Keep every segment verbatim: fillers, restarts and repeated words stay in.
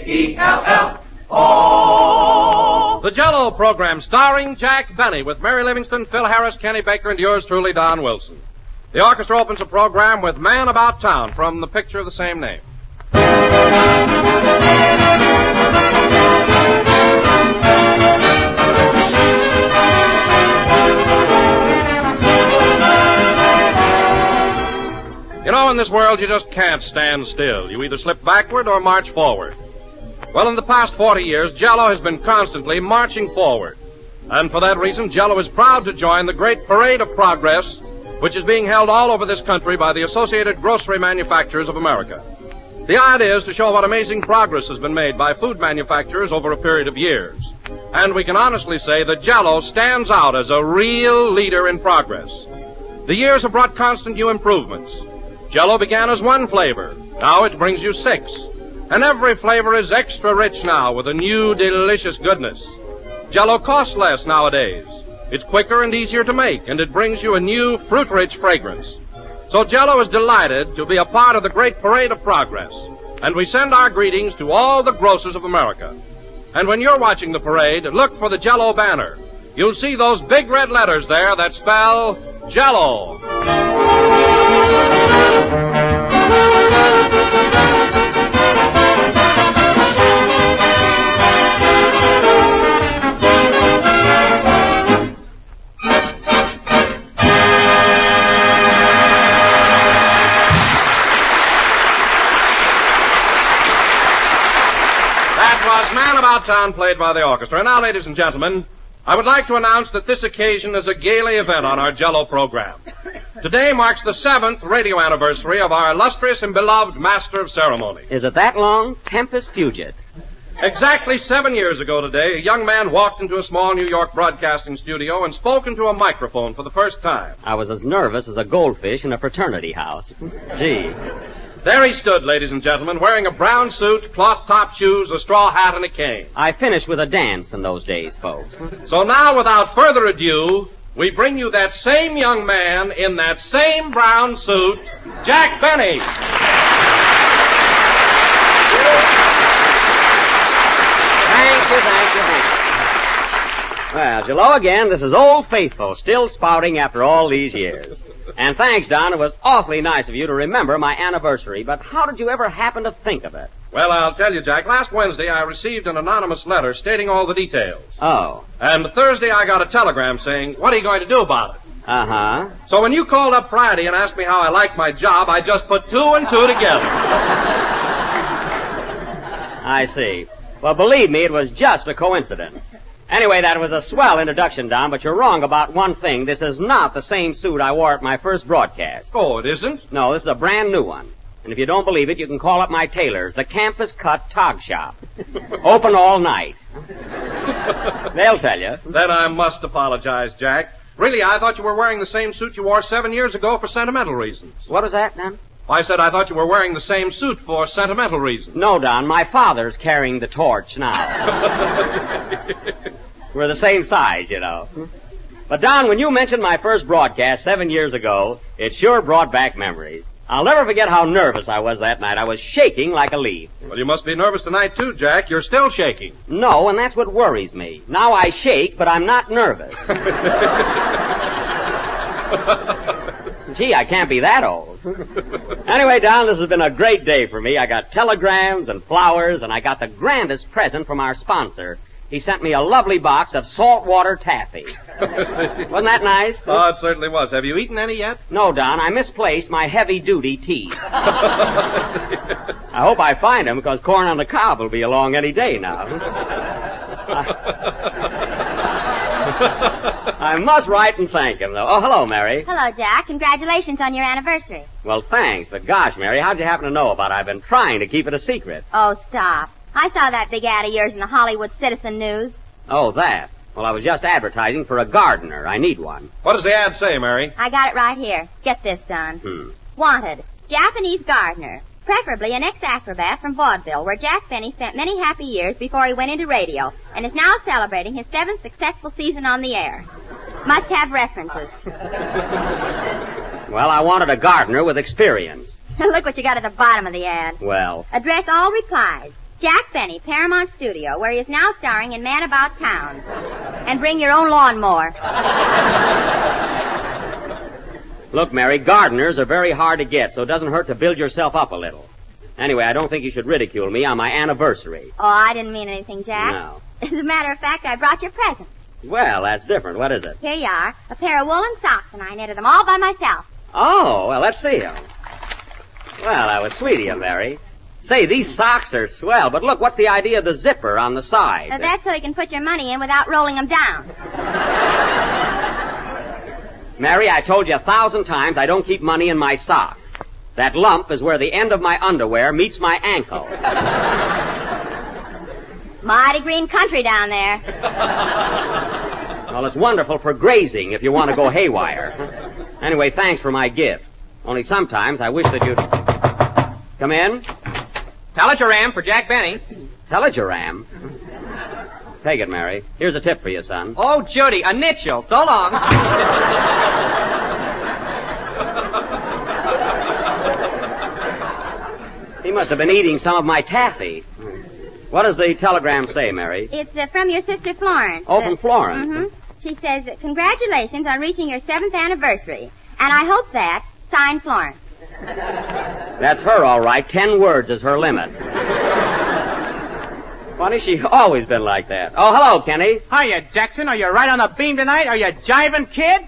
E L L O. The Jell-O program starring Jack Benny with Mary Livingston, Phil Harris, Kenny Baker, and yours truly, Don Wilson. The orchestra opens the program with Man About Town from the picture of the same name. You know, in this world, you just can't stand still. You either slip backward or march forward. Well, in the past forty years, Jell-O has been constantly marching forward. And for that reason, Jell-O is proud to join the great Parade of Progress, which is being held all over this country by the Associated Grocery Manufacturers of America. The idea is to show what amazing progress has been made by food manufacturers over a period of years. And we can honestly say that Jell-O stands out as a real leader in progress. The years have brought constant new improvements. Jell-O began as one flavor. Now it brings you six. And every flavor is extra rich now with a new, delicious goodness. Jell-O costs less nowadays. It's quicker and easier to make, and it brings you a new, fruit-rich fragrance. So Jell-O is delighted to be a part of the great Parade of Progress. And we send our greetings to all the grocers of America. And when you're watching the parade, look for the Jell-O banner. You'll see those big red letters there that spell Jell-O. Man About Town, played by the orchestra. And now, ladies and gentlemen, I would like to announce that this occasion is a gala event on our Jell-O program. Today marks the seventh radio anniversary of our illustrious and beloved Master of Ceremony. Is it that long? Tempest Fugit. Exactly seven years ago today, a young man walked into a small New York broadcasting studio and spoke into a microphone for the first time. I was as nervous as a goldfish in a fraternity house. Gee. There he stood, ladies and gentlemen, wearing a brown suit, cloth-top shoes, a straw hat, and a cane. I finished with a dance in those days, folks. So now, without further ado, we bring you that same young man in that same brown suit, Jack Benny. Thank you, thank you, thank you. Well, hello again. This is Old Faithful, still spouting after all these years. And thanks, Don. It was awfully nice of you to remember my anniversary, but how did you ever happen to think of it? Well, I'll tell you, Jack. Last Wednesday, I received an anonymous letter stating all the details. Oh. And Thursday, I got a telegram saying, what are you going to do about it? Uh-huh. So when you called up Friday and asked me how I liked my job, I just put two and two together. I see. Well, believe me, it was just a coincidence. Anyway, that was a swell introduction, Don, but you're wrong about one thing. This is not the same suit I wore at my first broadcast. Oh, it isn't? No, this is a brand new one. And if you don't believe it, you can call up my tailors, the Campus Cut Tog Shop. Open all night. They'll tell you. Then I must apologize, Jack. Really, I thought you were wearing the same suit you wore seven years ago for sentimental reasons. What was that, Don? I said I thought you were wearing the same suit for sentimental reasons. No, Don. My father's carrying the torch now. We're the same size, you know. But, Don, when you mentioned my first broadcast seven years ago, it sure brought back memories. I'll never forget how nervous I was that night. I was shaking like a leaf. Well, you must be nervous tonight, too, Jack. You're still shaking. No, and that's what worries me. Now I shake, but I'm not nervous. Gee, I can't be that old. Anyway, Don, this has been a great day for me. I got telegrams and flowers, and I got the grandest present from our sponsor. He sent me a lovely box of saltwater taffy. Wasn't that nice? Oh, it certainly was. Have you eaten any yet? No, Don. I misplaced my heavy-duty tea. I hope I find him, because corn on the cob will be along any day now. I must write and thank him, though. Oh, hello, Mary. Hello, Jack. Congratulations on your anniversary. Well, thanks, but gosh, Mary, how'd you happen to know about it? I've been trying to keep it a secret. Oh, stop. I saw that big ad of yours in the Hollywood Citizen News. Oh, that. Well, I was just advertising for a gardener. I need one. What does the ad say, Mary? I got it right here. Get this, Don. Hmm. Wanted. Japanese gardener. Preferably an ex-acrobat from vaudeville, where Jack Benny spent many happy years before he went into radio, and is now celebrating his seventh successful season on the air. Must have references. Well, I wanted a gardener with experience. Look what you got at the bottom of the ad. Well. Address all replies. Jack Benny, Paramount Studio, where he is now starring in Man About Town. And bring your own lawnmower. Look, Mary, gardeners are very hard to get, so it doesn't hurt to build yourself up a little. Anyway, I don't think you should ridicule me on my anniversary. Oh, I didn't mean anything, Jack. No. As a matter of fact, I brought your present. Well, that's different. What is it? Here you are. A pair of woolen socks, and I knitted them all by myself. Oh, well, let's see them. Well, that was sweet of you, Mary. Say, these socks are swell, but look, what's the idea of the zipper on the side? Now, that's so you can put your money in without rolling them down. Mary, I told you a thousand times I don't keep money in my sock. That lump is where the end of my underwear meets my ankle. Mighty green country down there. Well, it's wonderful for grazing if you want to go haywire. Anyway, thanks for my gift. Only sometimes I wish that you'd... Come in. Telegram for Jack Benny. Telegram? Take it, Mary. Here's a tip for you, son. Oh, Judy, a nitchel. So long. He must have been eating some of my taffy. What does the telegram say, Mary? It's uh, from your sister Florence. Oh, from Florence. Mm-hmm. She says, congratulations on reaching your seventh anniversary. And I hope that, signed Florence. That's her, all right. Ten words is her limit. Funny, she's always been like that. Oh, hello, Kenny. Hiya, Jackson. Are you right on the beam tonight? Are you jiving, kid?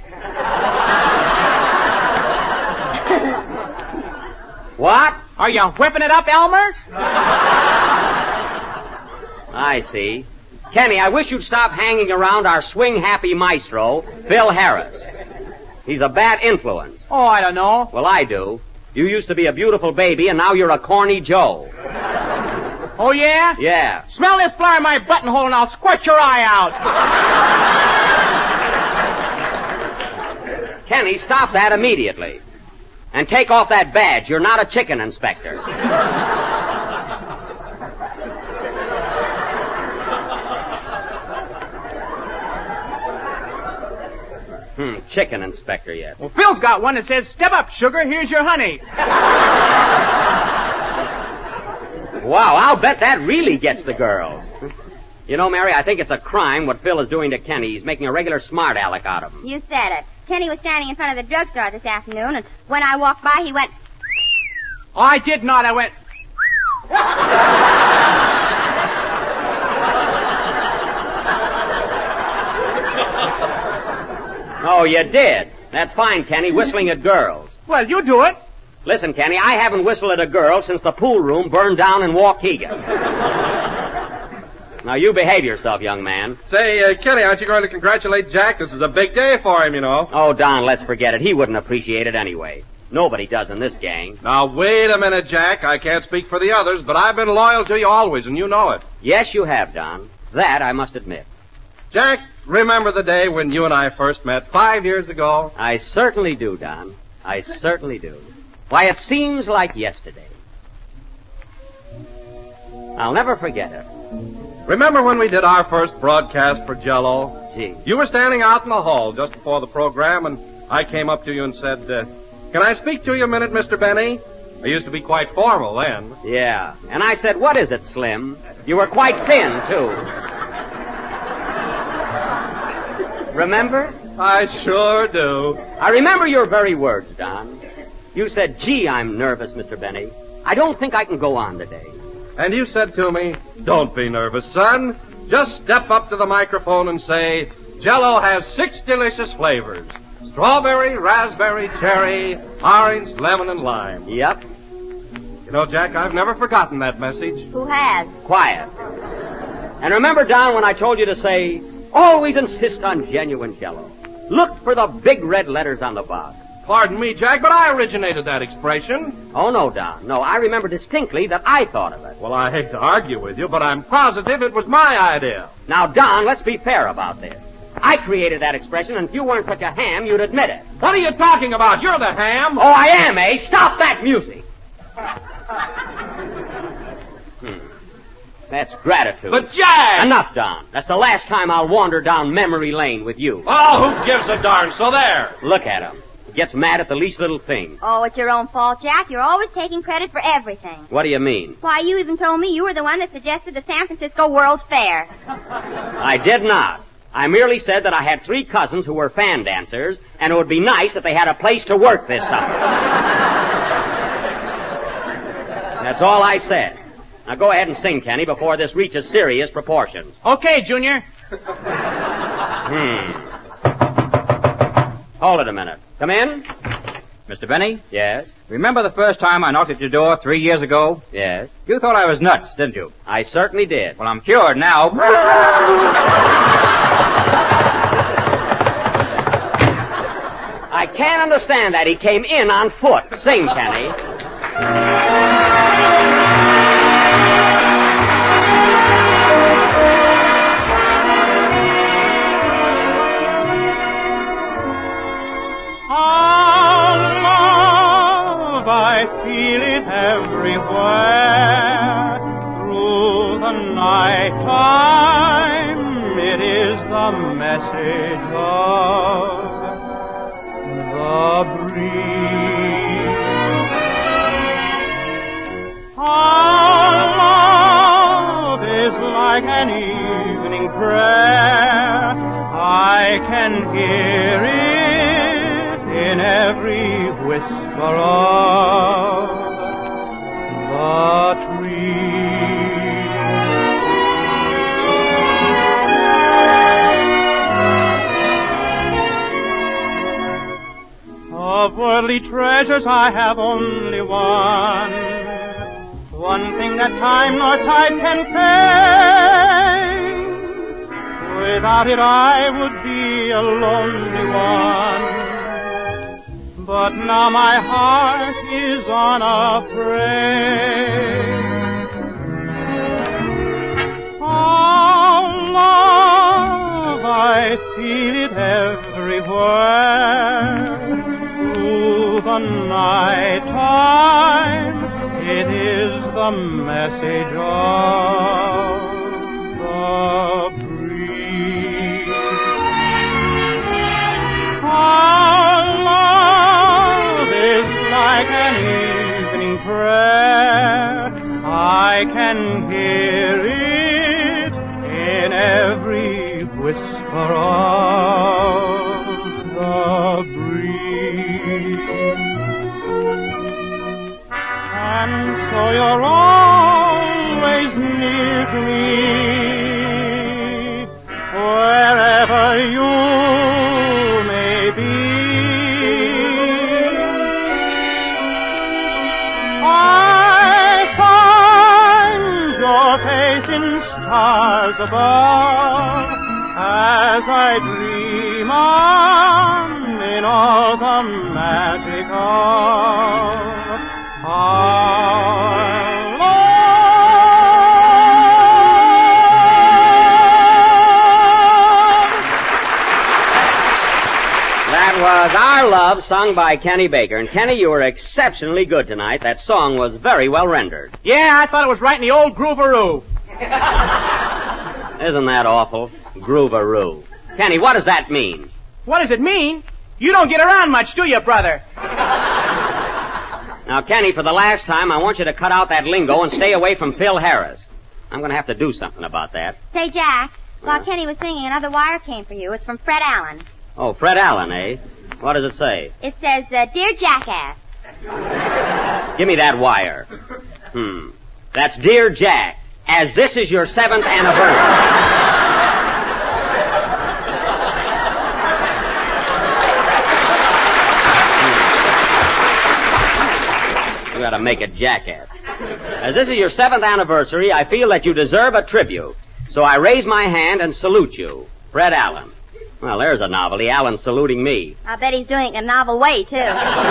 What? Are you whipping it up, Elmer? I see. Kenny, I wish you'd stop hanging around our swing-happy maestro, Phil Harris. He's a bad influence. Oh, I don't know. Well, I do. You used to be a beautiful baby, and now you're a corny Joe. Oh, yeah? Yeah. Smell this flower in my buttonhole and I'll squirt your eye out. Kenny, stop that immediately. And take off that badge. You're not a chicken inspector. Hmm, chicken inspector yet. Well, Phil's got one that says, step up, sugar, here's your honey. Wow, I'll bet that really gets the girls. You know, Mary, I think it's a crime what Phil is doing to Kenny. He's making a regular smart aleck out of him. You said it. Kenny was standing in front of the drugstore this afternoon, and when I walked by, he went... Oh, I did not. I went... Oh, you did. That's fine, Kenny, whistling at girls. Well, you do it. Listen, Kenny, I haven't whistled at a girl since the pool room burned down in Waukegan. Now, you behave yourself, young man. Say, uh, Kenny, aren't you going to congratulate Jack? This is a big day for him, you know. Oh, Don, let's forget it. He wouldn't appreciate it anyway. Nobody does in this gang. Now, wait a minute, Jack. I can't speak for the others, but I've been loyal to you always, and you know it. Yes, you have, Don. That I must admit. Jack, remember the day when you and I first met five years ago? I certainly do, Don. I certainly do. Why, it seems like yesterday. I'll never forget it. Remember when we did our first broadcast for Jell-O? Gee. You were standing out in the hall just before the program, and I came up to you and said, uh, can I speak to you a minute, Mister Benny? I used to be quite formal then. Yeah. And I said, what is it, Slim? You were quite thin, too. Remember? I sure do. I remember your very words, Don. You said, gee, I'm nervous, Mister Benny. I don't think I can go on today. And you said to me, don't be nervous, son. Just step up to the microphone and say, Jell-O has six delicious flavors. Strawberry, raspberry, cherry, orange, lemon, and lime. Yep. You know, Jack, I've never forgotten that message. Who has? Quiet. And remember, Don, when I told you to say, always insist on genuine Jell-O. Look for the big red letters on the box. Pardon me, Jack, but I originated that expression. Oh, no, Don. No, I remember distinctly that I thought of it. Well, I hate to argue with you, but I'm positive it was my idea. Now, Don, let's be fair about this. I created that expression, and if you weren't such a ham, you'd admit it. What are you talking about? You're the ham. Oh, I am, eh? Stop that music. hmm. That's gratitude. But, Jack! Enough, Don. That's the last time I'll wander down memory lane with you. Oh, who gives a darn? So there. Look at him. Gets mad at the least little thing. Oh, it's your own fault, Jack. You're always taking credit for everything. What do you mean? Why, you even told me you were the one that suggested the San Francisco World's Fair. I did not. I merely said that I had three cousins who were fan dancers, and it would be nice if they had a place to work this summer. That's all I said. Now go ahead and sing, Kenny, before this reaches serious proportions. Okay, Junior. Hmm. Hold it a minute. Come in. Mister Benny? Yes? Remember the first time I knocked at your door three years ago? Yes? You thought I was nuts, didn't you? I certainly did. Well, I'm cured now. I can't understand that. He came in on foot. Sing, Kenny. I feel it everywhere through the night time. It is the message of the breeze. Our love is like an evening prayer. I can hear it in every whisper of the trees. Of worldly treasures I have only one, one thing that time nor tide can pay. Without it I would be a lonely one. But now my heart is unafraid. Oh, love, I feel it everywhere. Through the night time, it is the message of the breeze. Our love is like an evening prayer. I can hear it in every whisper of the breeze. And so you're always near to me, wherever you may be. I find your face in stars above as I dream on in all the magic of our love. That was Our Love, sung by Kenny Baker. And Kenny, you were exceptionally good tonight. That song was very well rendered. Yeah, I thought it was right in the old groovaroo. Isn't that awful? Groovaroo. Kenny, what does that mean? What does it mean? You don't get around much, do you, brother? Now, Kenny, for the last time, I want you to cut out that lingo and stay away from Phil Harris. I'm going to have to do something about that. Say, Jack, while Kenny was singing, another wire came for you. It's from Fred Allen. Oh, Fred Allen, eh? What does it say? It says, uh, Dear Jackass. Give me that wire. Hmm. That's Dear Jack, as this is your seventh anniversary. You gotta make a jackass. As this is your seventh anniversary, I feel that you deserve a tribute. So I raise my hand and salute you, Fred Allen. Well, there's a novelty, Allen saluting me. I bet he's doing it in a novel way, too.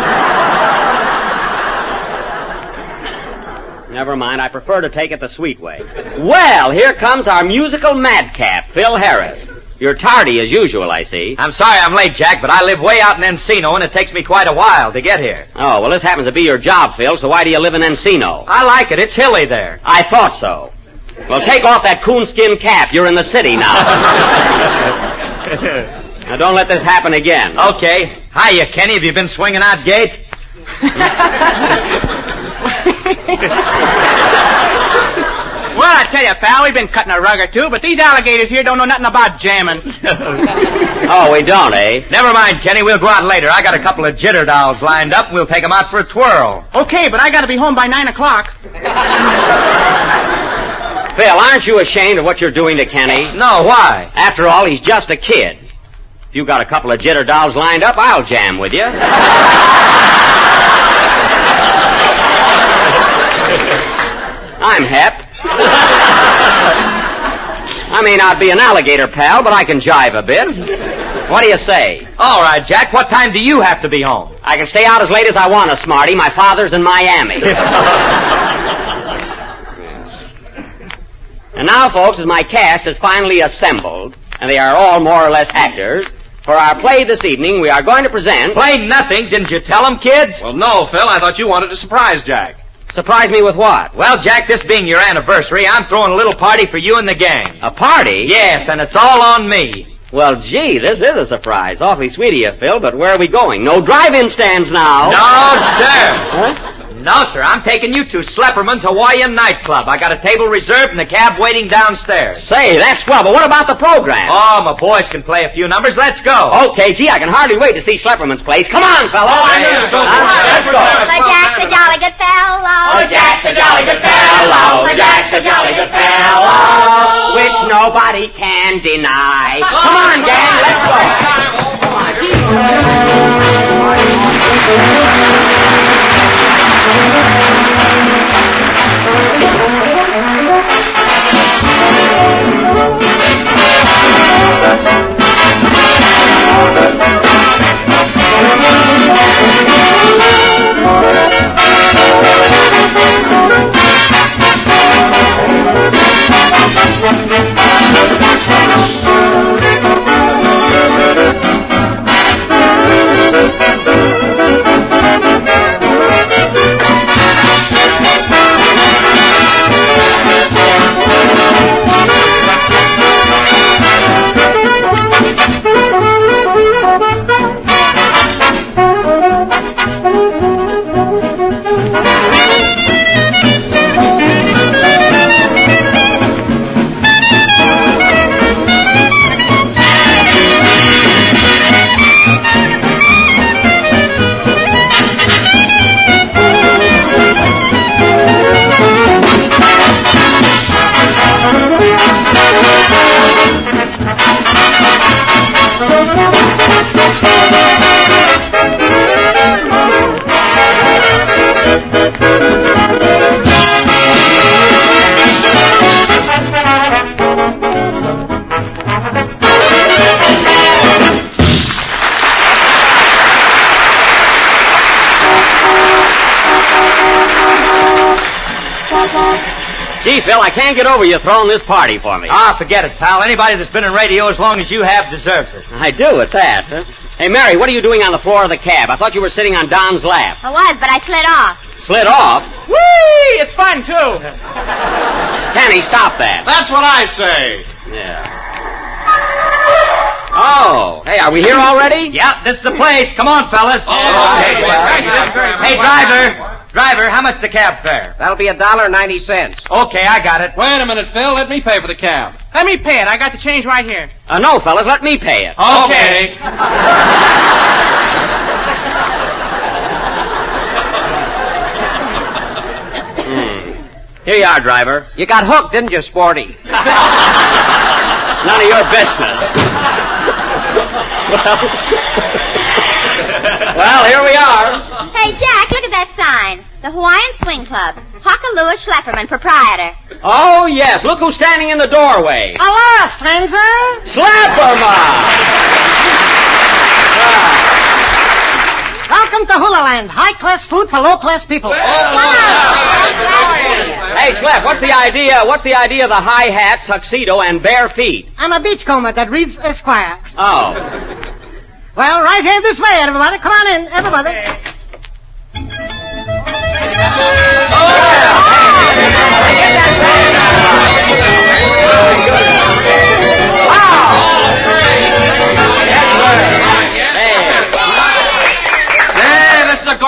Never mind, I prefer to take it the sweet way. Well, here comes our musical madcap, Phil Harris. You're tardy as usual, I see. I'm sorry I'm late, Jack, but I live way out in Encino, and it takes me quite a while to get here. Oh, well, this happens to be your job, Phil, so why do you live in Encino? I like it. It's hilly there. I thought so. Well, take off that coonskin cap. You're in the city now. Now, don't let this happen again. Okay. Hiya, Kenny. Have you been swinging out gate? Well, I tell you, pal, we've been cutting a rug or two, but these alligators here don't know nothing about jamming. Oh, we don't, eh? Never mind, Kenny. We'll go out later. I got a couple of jitter dolls lined up. We'll take them out for a twirl. Okay, but I gotta be home by nine o'clock. Phil, aren't you ashamed of what you're doing to Kenny? No, why? After all, he's just a kid. If you got a couple of jitter dolls lined up, I'll jam with you. I'm hep. I may not be an alligator pal, but I can jive a bit. What do you say? All right, Jack. What time do you have to be home? I can stay out as late as I want to, Smarty. My father's in Miami. And now, folks, as my cast is finally assembled, and they are all more or less actors, for our play this evening, we are going to present... Play nothing. Didn't you tell them, kids? Well, no, Phil. I thought you wanted to surprise Jack. Surprise me with what? Well, Jack, this being your anniversary, I'm throwing a little party for you and the gang. A party? Yes, and it's all on me. Well, gee, this is a surprise. Awfully sweet of you, Phil, but where are we going? No drive-in stands now. No, sir. Huh? No, sir. I'm taking you to Slepperman's Hawaiian nightclub. I got a table reserved and the cab waiting downstairs. Say, that's swell, but what about the program? Oh, my boys can play a few numbers. Let's go. Okay, gee, I can hardly wait to see Schlepperman's place. Come on, fellas. Oh, I know. Go, go, Huh? go. Let's go. The Jack's a jolly good fellow. Oh, Jack's a jolly good fellow. The Jack's a jolly good fellow. Which nobody can deny. Come on, gang, let's go. Come on, Gee, Phil, I can't get over you throwing this party for me. Ah, forget it, pal. Anybody that's been in radio as long as you have deserves it. I do, at that. Huh? Hey, Mary, what are you doing on the floor of the cab? I thought you were sitting on Don's lap. I was, but I slid off. Slid off? Whee! It's fun, too. Kenny, stop that. That's what I say. Yeah. Oh, hey, are we here already? Yeah, this is the place. Come on, fellas. Oh, okay. okay. Hey, driver. Driver, how much the cab fare? That'll be a dollar ninety cents. Okay, I got it. Wait a minute, Phil. Let me pay for the cab. Let me pay it. I got the change right here. Uh, no, fellas, let me pay it. Okay. Hmm. Here you are, driver. You got hooked, didn't you, Sporty? It's none of your business. well, well, here we are. Hey, Jack, look at that sign. The Hawaiian Swing Club. Hockalua Schlepperman, proprietor. Oh, yes. Look who's standing in the doorway. Hello, stranger. Schlepperman! Ah. Welcome to Hula Land. High-class food for low-class people. Hey, Schlepp, what's the idea? What's the idea of the high hat, tuxedo, and bare feet? I'm a beachcomber that reads Esquire. Oh. Well, right here this way, everybody. Come on in, everybody. Wow!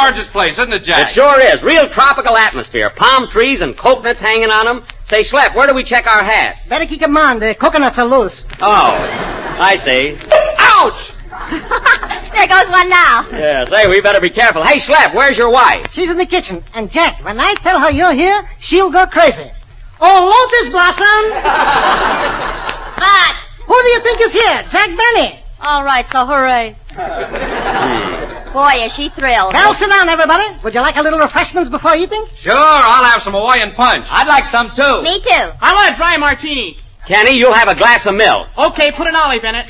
gorgeous place, isn't it, Jack? It sure is. Real tropical atmosphere. Palm trees and coconuts hanging on them. Say, Schlep, where do we check our hats? Better keep them on. The coconuts are loose. Oh, I see. Ouch! There goes one now. Yeah, say, we better be careful. Hey, Schlep, where's your wife? She's in the kitchen. And, Jack, when I tell her you're here, she'll go crazy. Oh, Lotus Blossom! What? Who do you think is here? Jack Benny. All right, so hooray. Boy, is she thrilled. Well, sit down, everybody. Would you like a little refreshments before eating? Sure, I'll have some Hawaiian punch. I'd like some, too. Me too. I want a dry martini. Kenny, you'll have a glass of milk. Okay, put an olive in it.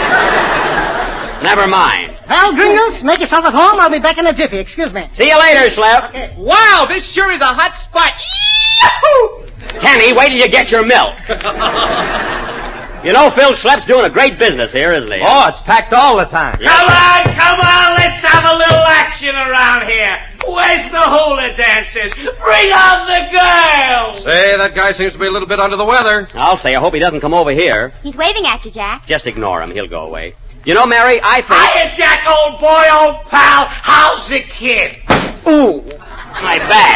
Never mind. Well, Gringles, make yourself at home. I'll be back in a jiffy. Excuse me. See you later, Schlep. Okay. Wow, this sure is a hot spot. Kenny, wait till you get your milk. You know, Phil Schlepp's doing a great business here, isn't he? Oh, it's packed all the time. Come on, come on, let's have a little action around here. Where's the hula dancers? Bring on the girls! Say, that guy seems to be a little bit under the weather. I'll say, I hope he doesn't come over here. He's waving at you, Jack. Just ignore him. He'll go away. You know, Mary, I think... Hiya, Jack, old boy, old pal. How's the kid? Ooh, my back.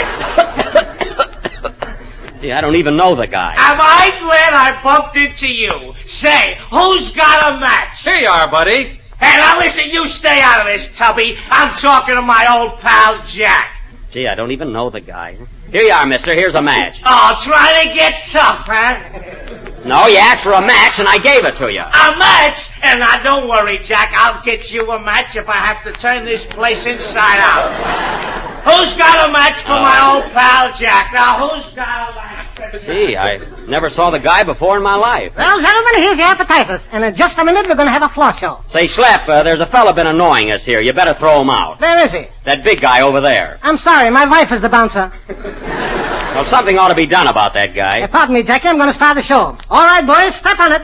Gee, I don't even know the guy. Am I glad I bumped into you? Say, who's got a match? Here you are, buddy. Hey, now listen, you stay out of this, Tubby. I'm talking to my old pal, Jack. Gee, I don't even know the guy. Here you are, mister. Here's a match. Oh, trying to get tough, huh? No, you asked for a match, and I gave it to you. A match? And now, don't worry, Jack. I'll get you a match if I have to turn this place inside out. Who's got a match for my old pal, Jack? Now, who's got a match? Gee, I never saw the guy before in my life. Well, gentlemen, here's your appetizers. And in just a minute, we're going to have a floor show. Say, Schlep, uh, there's a fella been annoying us here. You better throw him out. Where is he? That big guy over there. I'm sorry, my wife is the bouncer. Well, something ought to be done about that guy. Uh, pardon me, Jackie, I'm going to start the show. All right, boys, step on it.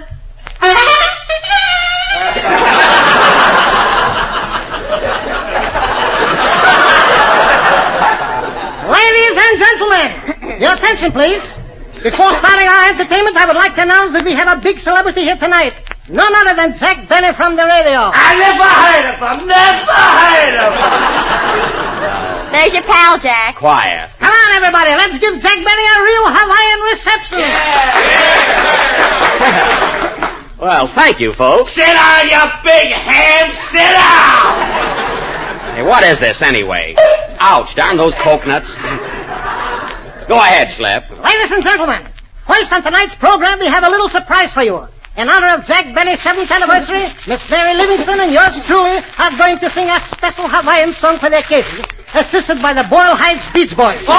Ladies and gentlemen, your attention, please. Before starting our entertainment, I would like to announce that we have a big celebrity here tonight. None other than Jack Benny from the radio. I never heard of him. Never heard of him. There's your pal, Jack. Quiet. Come on, everybody. Let's give Jack Benny a real Hawaiian reception. Well, thank you, folks. Sit down, you big ham. Sit down. Hey, what is this, anyway? Ouch, darn those coconuts. Go ahead, Schlep. Ladies and gentlemen, first on tonight's program, we have a little surprise for you. In honor of Jack Benny's seventh anniversary, Miss Mary Livingston and yours truly are going to sing a special Hawaiian song for the occasion, assisted by the Boyle Heights Beach Boys. Oh!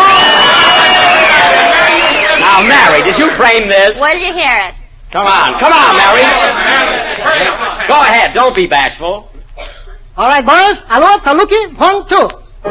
Now, Mary, did you frame this? Where did you hear it? Come on, come on, Mary. Go ahead, don't be bashful. All right, boys. Aloha, taluki, one, two.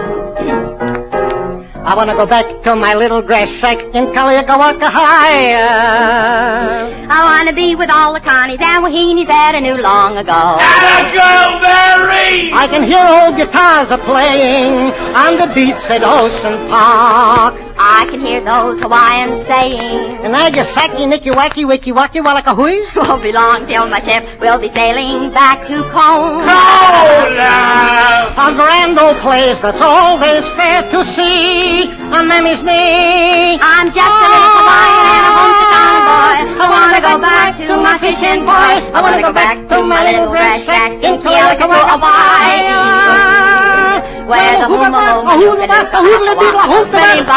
I want to go back to my little grass sack in Kaliakawakahaya. I want to be with all the Connies and Wahinis that I knew long ago. And a girl, Mary! I can hear old guitars a-playing on the beach at Ocean Park. I can hear those Hawaiians saying, Nagasaki, Nikiwaki, Wikiwaki, Walakahui. won't be long till my ship will be sailing back to Kona. Kona! A grand old place that's always fair to see on Mammy's knee. I'm just a little Hawaiian and a homesick Connie boy. I want to go back to my fishing boy. I want to go back to my little grass shack in Kealakekua, Hawaii. Where the huma-huma-huma-huma-huma-huma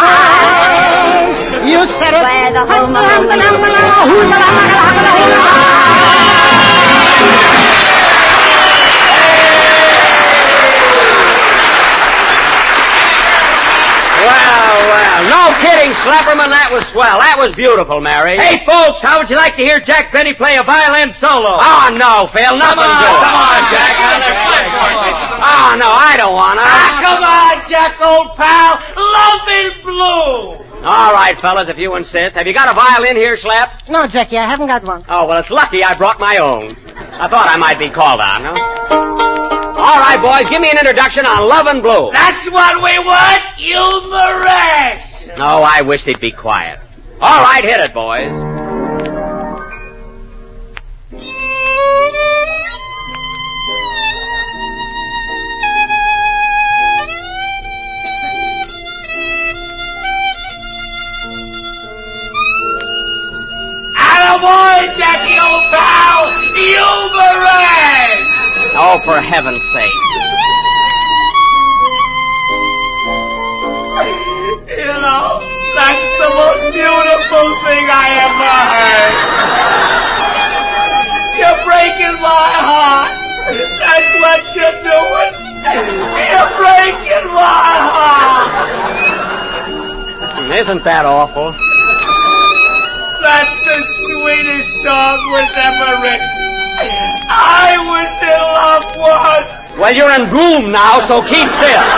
You said it. Where the huma-huma-huma-huma-huma Well, well, no kidding, Schlepperman, that was swell. That was beautiful, Mary. Hey, folks, how would you like to hear Jack Benny play a violin solo? Oh, no, Phil, nothing Come on, good. come on, Jack. Oh, no, I don't want to. Ah, come on, Jack, old pal. Love in blue. All right, fellas, if you insist. Have you got a violin here, Schlep? No, Jackie, I haven't got one. Oh, well, it's lucky I brought my own. I thought I might be called on, huh? All right, boys, give me an introduction on Love and Blue. That's what we want, humorous. No, I wish they'd be quiet. All right, hit it, boys. Oh, for heaven's sake. You know, that's the most beautiful thing I ever heard. You're breaking my heart. That's what you're doing. You're breaking my heart. Isn't that awful? That's the sweetest song was ever written. I was in love once. Well, you're in gloom now, so keep still.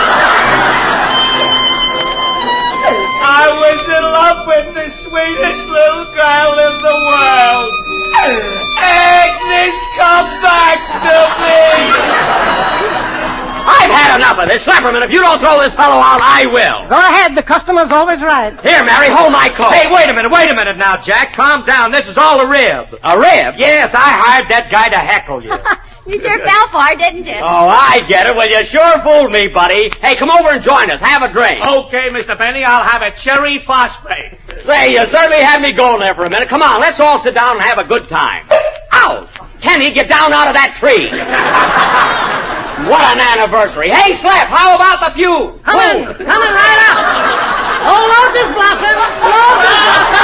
I was in love with the sweetest little girl in the world. Agnes, come back to me. I've had enough of this. Slapperman, if you don't throw this fellow out, I will. Go ahead. The customer's always right. Here, Mary, hold my coat. Hey, wait a minute, wait a minute now, Jack. Calm down. This is all a rib. A rib? Yes, I hired that guy to heckle you. You sure fell for it, didn't you? Oh, I get it. Well, you sure fooled me, buddy. Hey, come over and join us. Have a drink. Okay, Mister Benny, I'll have a cherry phosphate. Say, you certainly had me going there for a minute. Come on, let's all sit down and have a good time. Ow! Kenny, get down out of that tree. What an anniversary. Hey, Slap, how about the few? Coming, coming right up. Oh, load this blossom. Load this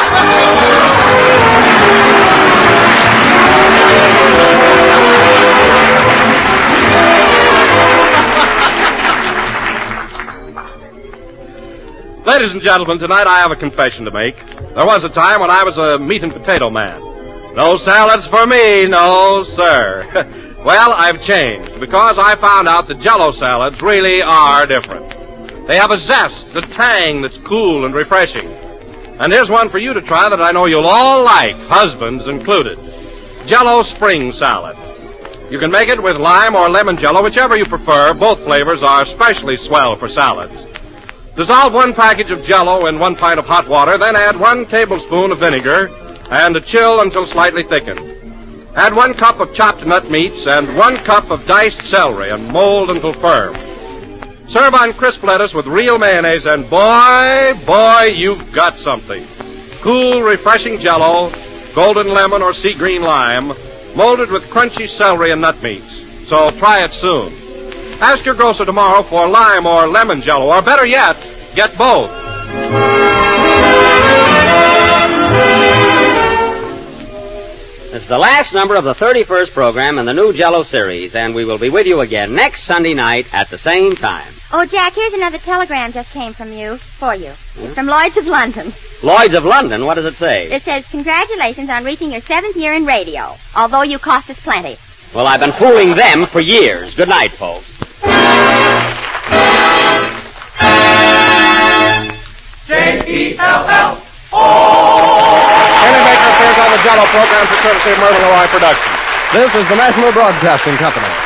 blossom. Ladies and gentlemen, tonight I have a confession to make. There was a time when I was a meat and potato man. No salads for me, no, sir. Well, I've changed because I found out that Jell-O salads really are different. They have a zest, a tang that's cool and refreshing. And here's one for you to try that I know you'll all like, husbands included. Jell-O Spring Salad. You can make it with lime or lemon Jell-O, whichever you prefer. Both flavors are especially swell for salads. Dissolve one package of Jell-O in one pint of hot water, then add one tablespoon of vinegar and chill until slightly thickened. Add one cup of chopped nut meats and one cup of diced celery and mold until firm. Serve on crisp lettuce with real mayonnaise, and boy, boy, you've got something. Cool, refreshing Jell-O, golden lemon or sea green lime, molded with crunchy celery and nut meats. So try it soon. Ask your grocer tomorrow for lime or lemon Jell-O, or better yet, get both. It's the last number of the thirty-first program in the new Jell-O series, and we will be with you again next Sunday night at the same time. Oh, Jack, here's another telegram just came from you, for you. Hmm? It's from Lloyd's of London. Lloyd's of London? What does it say? It says, congratulations on reaching your seventh year in radio, although you cost us plenty. Well, I've been fooling them for years. Good night, folks. J E L L O Kenny Baker appears on the Jell-O program for courtesy of Merlin Roy Productions. This is the National Broadcasting Company.